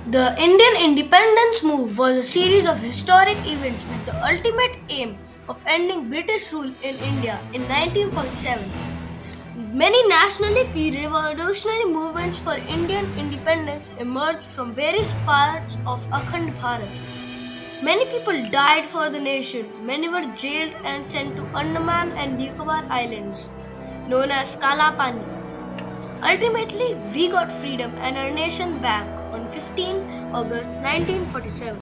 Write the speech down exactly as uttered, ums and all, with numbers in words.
The Indian independence move was a series of historic events with the ultimate aim of ending British rule in India in nineteen forty-seven. Many nationally revolutionary movements for Indian independence emerged from various parts of Akhand Bharat. Many people died for the nation. Many were jailed and sent to Andaman and Nicobar Islands, known as Kala Pani. Ultimately, we got freedom and our nation back on fifteenth of August nineteen forty-seven.